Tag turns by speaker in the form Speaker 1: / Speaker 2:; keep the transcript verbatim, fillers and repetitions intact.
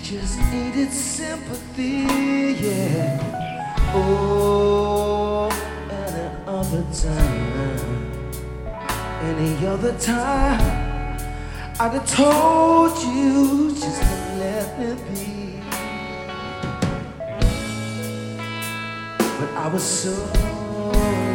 Speaker 1: just needed sympathy, yeah. Oh, any other time, any other time, I'd have told you just to let me be. But I was so